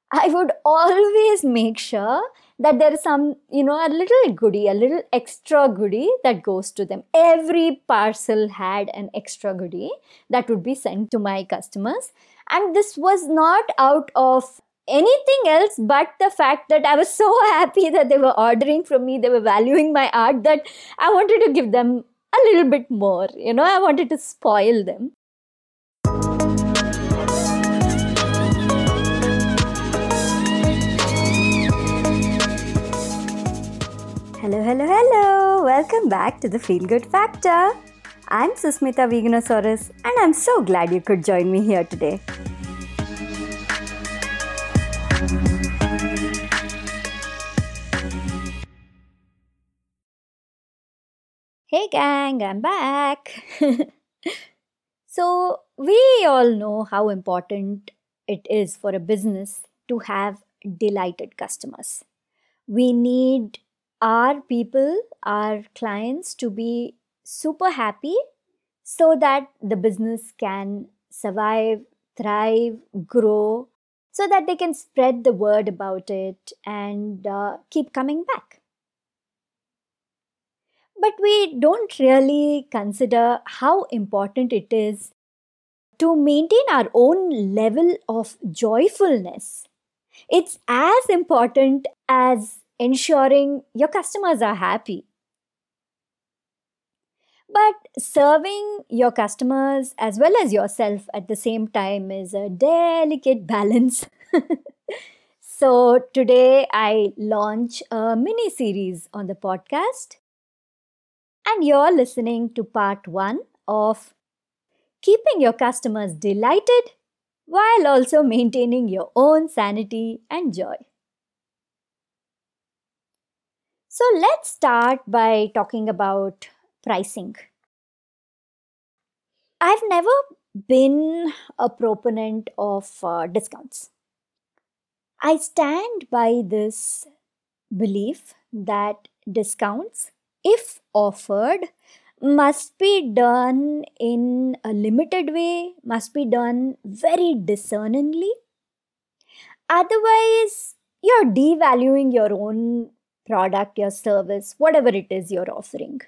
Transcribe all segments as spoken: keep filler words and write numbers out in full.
I would always make sure that there is some, you know, a little goodie, a little extra goodie that goes to them. Every parcel had an extra goodie that would be sent to my customers. And this was not out of anything else but the fact that I was so happy that they were ordering from me, they were valuing my art, that I wanted to give them a little bit more. You know, I wanted to spoil them. Hello, hello, hello. Welcome back to the Feel Good Factor. I'm Susmita Veganosaurus, and I'm so glad you could join me here today. Hey gang, I'm back. So, we all know how important it is for a business to have delighted customers. We need our people, our clients to be super happy so that the business can survive, thrive, grow, so that they can spread the word about it and uh, keep coming back. But we don't really consider how important it is to maintain our own level of joyfulness. It's as important as ensuring your customers are happy. But serving your customers as well as yourself at the same time is a delicate balance. So today I launch a mini series on the podcast, and you're listening to part one of keeping your customers delighted while also maintaining your own sanity and joy. So let's start by talking about pricing. I've never been a proponent of uh, discounts. I stand by this belief that discounts, if offered, must be done in a limited way, must be done very discerningly. Otherwise, you're devaluing your own product, your service, whatever it is you're offering.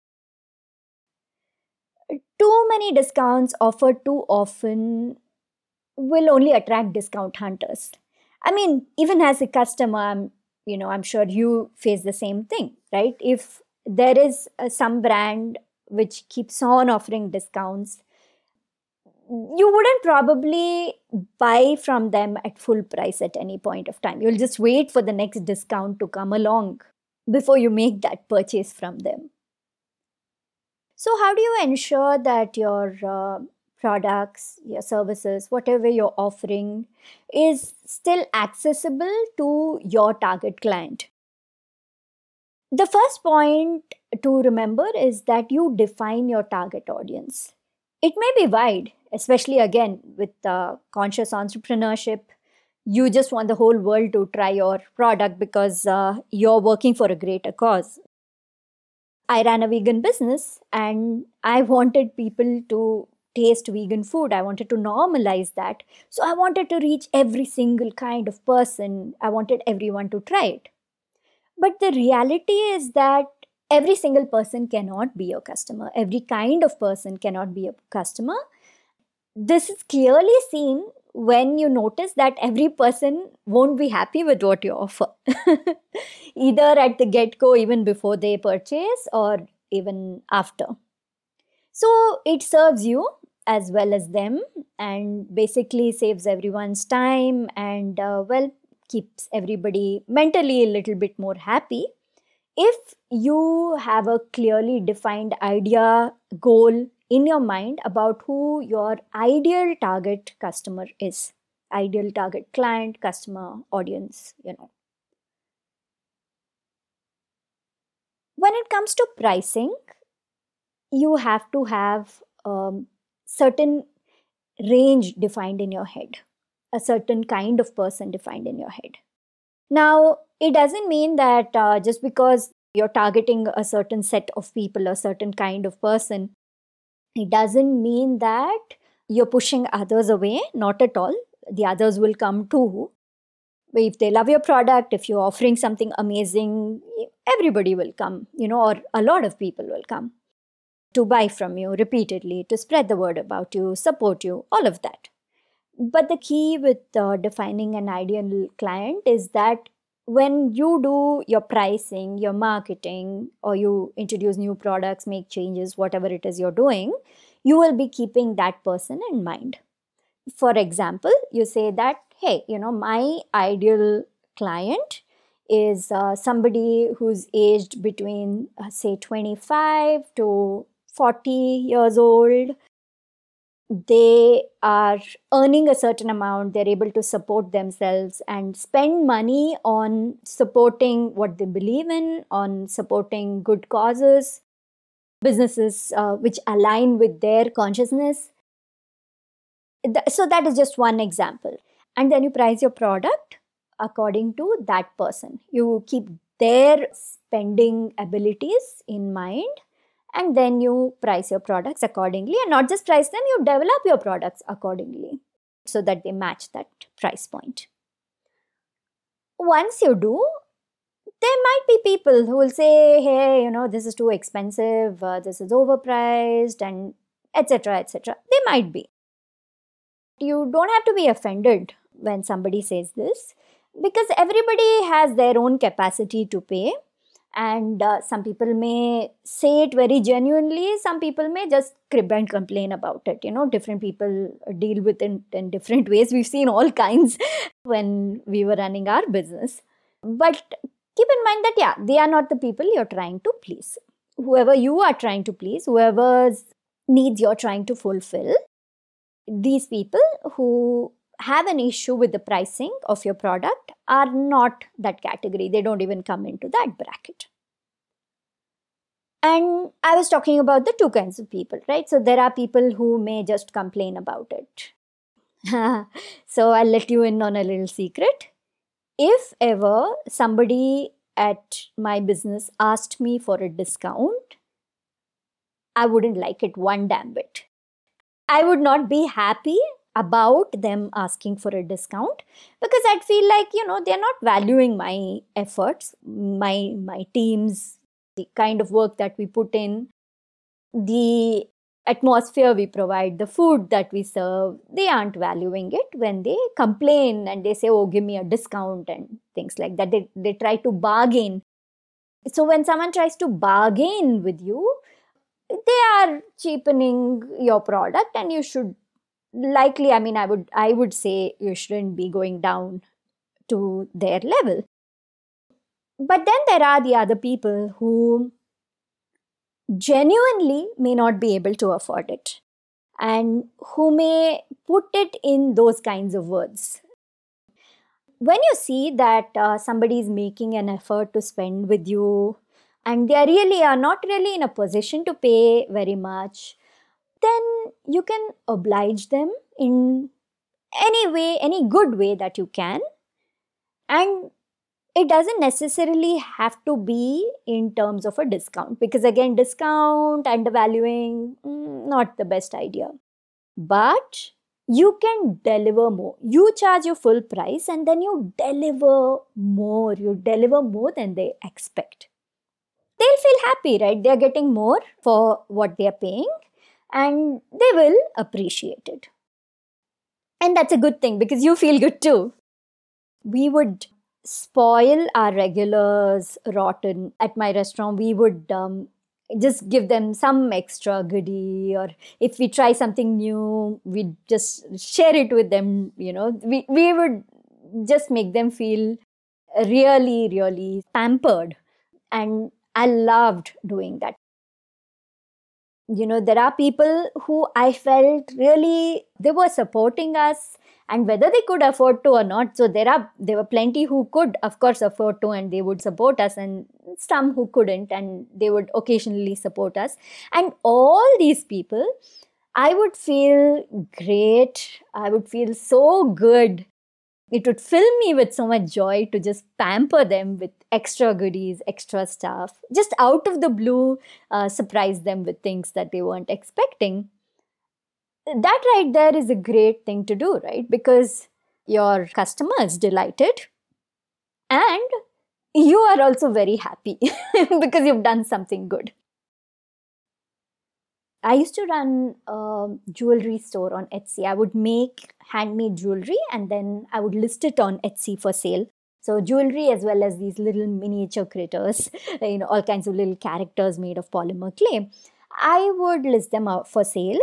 Too many discounts offered too often will only attract discount hunters. I mean, even as a customer, I'm, you know, I'm sure you face the same thing, right? If there is uh, some brand which keeps on offering discounts, you wouldn't probably buy from them at full price at any point of time. You'll just wait for the next discount to come along before you make that purchase from them. So, how do you ensure that your uh, products, your services, whatever you're offering is still accessible to your target client? The first point to remember is that you define your target audience. It may be wide, especially again with uh, conscious entrepreneurship. You just want the whole world to try your product because uh, you're working for a greater cause. I ran a vegan business and I wanted people to taste vegan food. I wanted to normalize that. So I wanted to reach every single kind of person. I wanted everyone to try it. But the reality is that every single person cannot be your customer. Every kind of person cannot be a customer. This is clearly seen when you notice that every person won't be happy with what you offer, either at the get-go, even before they purchase, or even after. So it serves you as well as them, and basically saves everyone's time and, uh, well, keeps everybody mentally a little bit more happy. If you have a clearly defined idea, goal in your mind about who your ideal target customer is, ideal target client, customer, audience, you know. When it comes to pricing, you have to have um, certain range defined in your head, a certain kind of person defined in your head. Now, it doesn't mean that uh, just because you're targeting a certain set of people, a certain kind of person, it doesn't mean that you're pushing others away. Not at all. The others will come too. If they love your product, if you're offering something amazing, everybody will come, you know, or a lot of people will come to buy from you repeatedly, to spread the word about you, support you, all of that. But the key with uh, defining an ideal client is that when you do your pricing, your marketing, or you introduce new products, make changes, whatever it is you're doing, you will be keeping that person in mind. For example, you say that, hey, you know, my ideal client is uh, somebody who's aged between, uh, say, twenty-five to forty years old. They are earning a certain amount, they're able to support themselves and spend money on supporting what they believe in, on supporting good causes, businesses uh, which align with their consciousness. So that is just one example. And then you price your product according to that person. You keep their spending abilities in mind, and then you price your products accordingly. And not just price them, you develop your products accordingly so that they match that price point. Once you do, there might be people who will say, hey, you know, this is too expensive, uh, this is overpriced, and et cetera, et cetera. They might be. You don't have to be offended when somebody says this, because everybody has their own capacity to pay. And uh, some people may say it very genuinely, some people may just crib and complain about it. You know, different people deal with it in different ways. We've seen all kinds when we were running our business. But keep in mind that, yeah, they are not the people you're trying to please. Whoever you are trying to please, whoever's needs you're trying to fulfill, these people who have an issue with the pricing of your product are not that category. They don't even come into that bracket. And I was talking about the two kinds of people, right? So there are people who may just complain about it. So I'll let you in on a little secret. If ever somebody at my business asked me for a discount, I wouldn't like it one damn bit. I would not be happy about them asking for a discount, because I'd feel like, you know, they're not valuing my efforts, my my teams, the kind of work that we put in, the atmosphere we provide, the food that we serve. They aren't valuing it when they complain and they say, oh, give me a discount and things like that. They, they try to bargain. So when someone tries to bargain with you, they are cheapening your product, and you should likely, I mean, I would I would say you shouldn't be going down to their level. But then there are the other people who genuinely may not be able to afford it, and who may put it in those kinds of words. When you see that uh, somebody is making an effort to spend with you, and they really are not really in a position to pay very much, then you can oblige them in any way, any good way that you can. And it doesn't necessarily have to be in terms of a discount, because again, discount, undervaluing, mm, not the best idea. But you can deliver more. You charge your full price and then you deliver more. You deliver more than they expect. They'll feel happy, right? They're getting more for what they're paying, and they will appreciate it. And that's a good thing, because you feel good too. We would spoil our regulars rotten at my restaurant. We would um, just give them some extra goodie, or if we try something new, we'd just share it with them. You know, we, we would just make them feel really, really pampered. And I loved doing that. You know, there are people who I felt really, they were supporting us, and whether they could afford to or not. So there are, there were plenty who could, of course, afford to, and they would support us, and some who couldn't, and they would occasionally support us. And all these people, I would feel great. I would feel so good. It would fill me with so much joy to just pamper them with extra goodies, extra stuff, just out of the blue, uh, surprise them with things that they weren't expecting. That right there is a great thing to do, right? Because your customer is delighted. And you are also very happy because you've done something good. I used to run a jewelry store on Etsy. I would make handmade jewelry and then I would list it on Etsy for sale. So jewelry as well as these little miniature critters, you know, all kinds of little characters made of polymer clay. I would list them out for sale.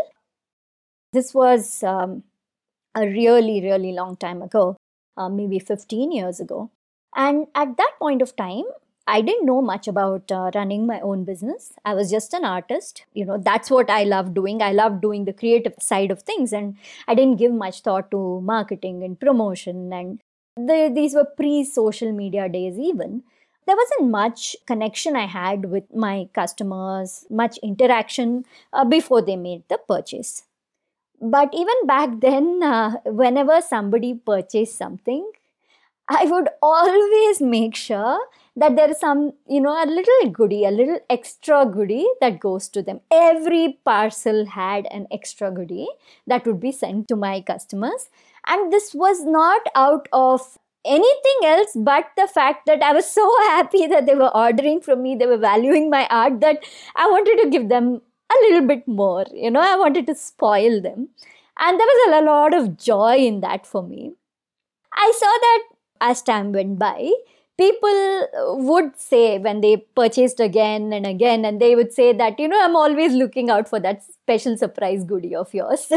This was um, a really, really long time ago, uh, maybe fifteen years ago. And at that point of time, I didn't know much about uh, running my own business. I was just an artist. You know, that's what I love doing. I love doing the creative side of things. And I didn't give much thought to marketing and promotion. And the, these were pre-social media days even. There wasn't much connection I had with my customers, much interaction uh, before they made the purchase. But even back then, uh, whenever somebody purchased something, I would always make sure that there is some, you know, a little goodie, a little extra goodie that goes to them. Every parcel had an extra goodie that would be sent to my customers. And this was not out of anything else but the fact that I was so happy that they were ordering from me, they were valuing my art, that I wanted to give them a little bit more, you know, I wanted to spoil them. And there was a lot of joy in that for me. I saw that as time went by, people would say when they purchased again and again, and they would say that, you know, I'm always looking out for that special surprise goodie of yours.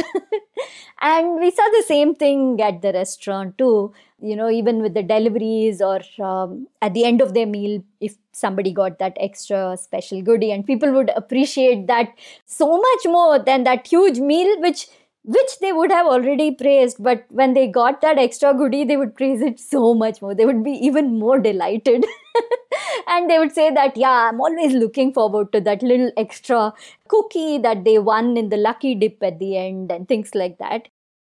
And we saw the same thing at the restaurant too, you know, even with the deliveries or um, at the end of their meal, if somebody got that extra special goodie, and people would appreciate that so much more than that huge meal, which which they would have already praised. But when they got that extra goodie, they would praise it so much more. They would be even more delighted. And they would say that, yeah, I'm always looking forward to that little extra cookie that they won in the lucky dip at the end and things like that.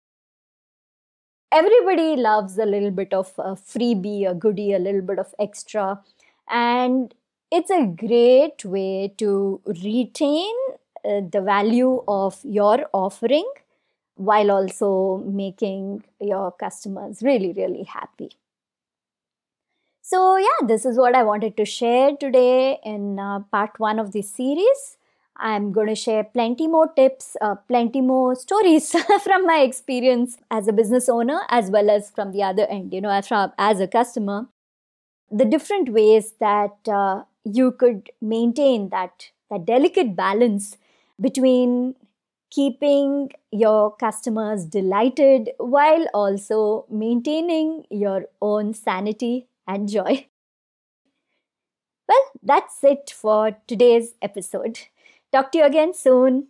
Everybody loves a little bit of a freebie, a goodie, a little bit of extra. And it's a great way to retain uh, the value of your offering, while also making your customers really, really happy. So yeah, this is what I wanted to share today in uh, part one of this series. I'm going to share plenty more tips, uh, plenty more stories from my experience as a business owner, as well as from the other end, you know, as, from, as a customer. The different ways that uh, you could maintain that, that delicate balance between keeping your customers delighted while also maintaining your own sanity and joy. Well, that's it for today's episode. Talk to you again soon.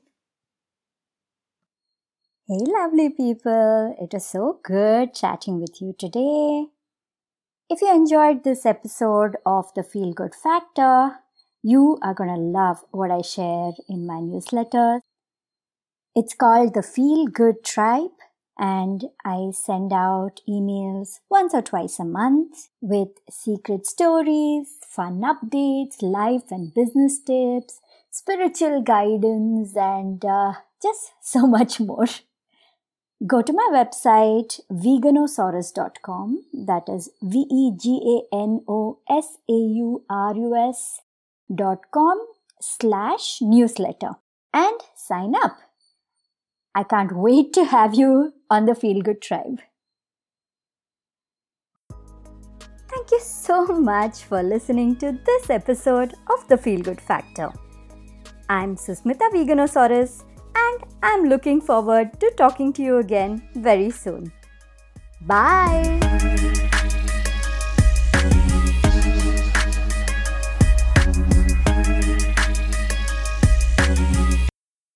Hey, lovely people. It was so good chatting with you today. If you enjoyed this episode of the Feel Good Factor, you are going to love what I share in my newsletter. It's called the Feel Good Tribe, and I send out emails once or twice a month with secret stories, fun updates, life and business tips, spiritual guidance, and uh, just so much more. Go to my website, veganosaurus dot com, that is V E G A N O S A U R U S dot com slash newsletter and sign up. I can't wait to have you on the Feel Good Tribe. Thank you so much for listening to this episode of the Feel Good Factor. I'm Susmita Veganosaurus, and I'm looking forward to talking to you again very soon. Bye!